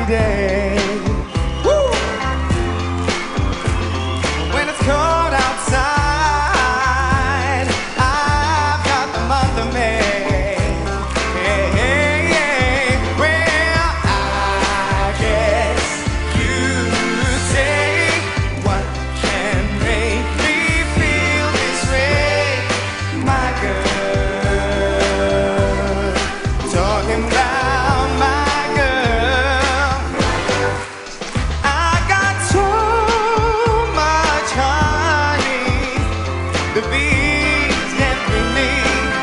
day. Woo! When it's cold outside, I've got the month of May. Hey, hey, hey. Well, I guess you'd say, what can make me feel this way, my girl? Talking about my girl. I got so much honey, the bees can't bring me.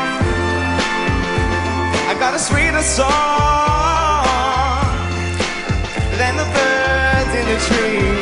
I got a sweeter song than the birds in the tree.